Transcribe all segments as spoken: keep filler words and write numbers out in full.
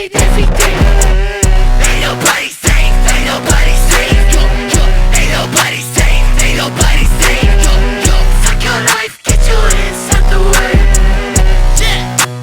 it every day. Ain't nobody safe, ain't nobody safe. Ain't nobody safe, ain't nobody safe. Suck your life, get your ass out the way. Yeah.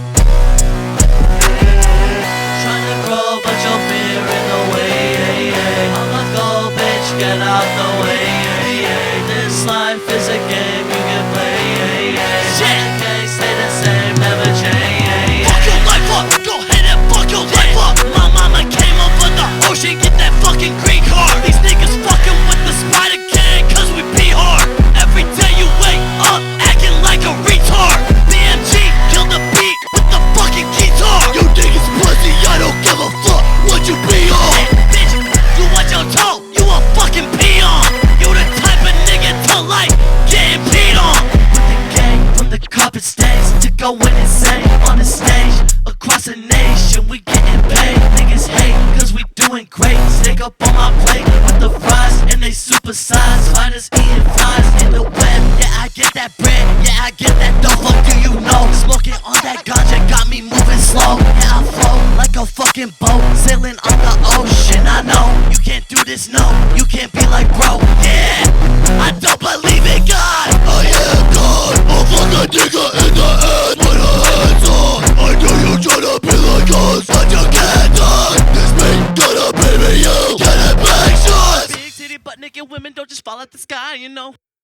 Tryna grow, but your fear in the way. I'ma go, bitch, get out the way. This life is a game you can play. Shit. Can't stay the same, never change. Fuck your life up, go ahead and fuck your life up. My mama came over the ocean, get that fucking green card. These niggas fucking with the Spider Gang, cause we be hard. Every day you wake up, acting like a retard. B M G, kill the beat with the fucking guitar. You niggas pussy, I don't give a fuck what you be on. Bitch, you watch your toe, you a fucking peon. You the type of nigga to like getting peed on. With the gang from the carpet stains to going insane on the stage across the nation. We getting paid, niggas hate cause we doing great. Stick up on my plate with the fries and they super size. Fighters eating flies in the web. Yeah, I get that bread, yeah, I get that dough. Fuck do you know? Smoking on that ganja got me moving slow. Yeah, I flow like a fucking boat sailing on the ocean. I know you can't do this, no, you can't be like bro. Yeah, I don't believe in God. I am God. I'll fuck a nigga in the head with a hands-on. I know you tryna be like us, but you can't done. This ain't gonna baby you get a big shot. Big titty butt naked women don't just fall out the sky, you know.